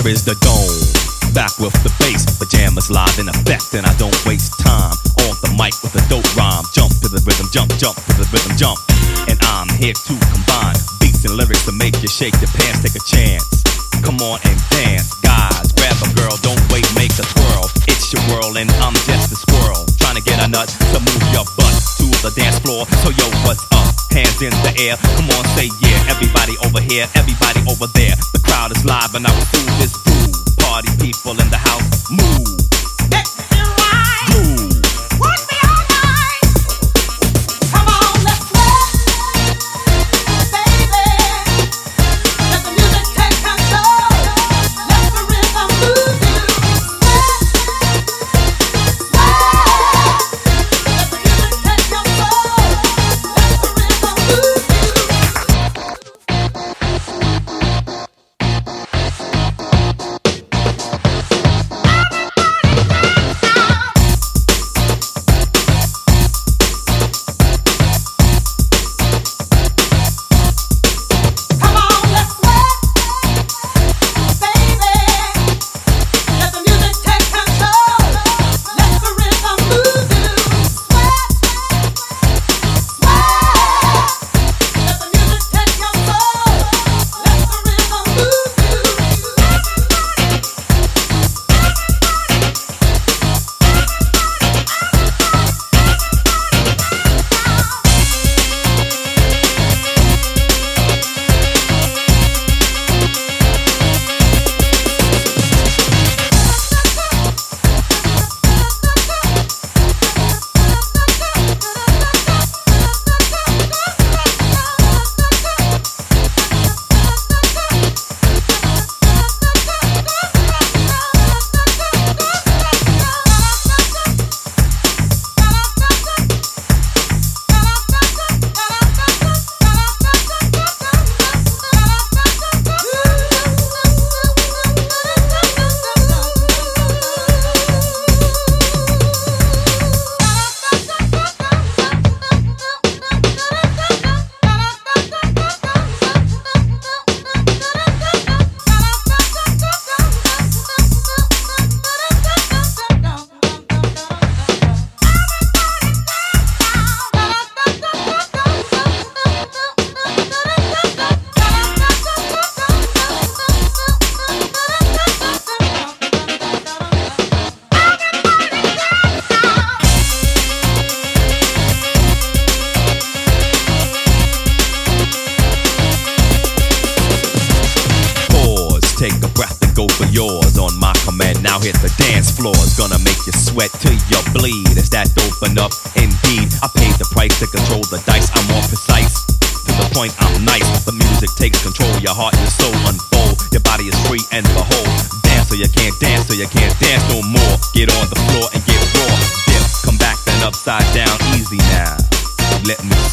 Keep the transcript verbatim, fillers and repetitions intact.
Here is the dome, back with the bass. Pajamas live in effect, and I don't waste time. On the mic with a dope rhyme. Jump to the rhythm, jump, jump to the rhythm, jump. And I'm here to combine beats and lyrics to make you shake your pants, take a chance. Come on and dance, guys. Grab a girl, don't wait, make a twirl. It's your world and I'm just a squirrel, trying to get a nut to move your butt to the dance floor. So yo, what's up? Hands in the air, come on, say yeah. Everybody over here, everybody over there. The crowd is live and I will do this groove. Party people in the house, move. Let me ride. Groove. Work me all night. Come on, let's work, baby. Let the music take control. Let the rhythm move you. Sweat, sweat. Let the music take your soul. Let the rhythm move Come on, let's sweat, baby. Let the music take control. Let the rhythm move you. Sweat, sweat. Let the music take your soul. Let the rhythm move you. Pause, take a breath and go for yours. On my command, now hit the dance floor. It's gonna make you sweat till you bleed. Is that dope enough? Indeed, I paid the price to control the dice. I'm more precise, to the point I'm nice. The music takes control, your heart and your soul unfold. Your body is free and behold. Dance so you can't dance, so you can't dance no more. Get on the floor and get raw. Dip, come back then upside down, easy now. Let me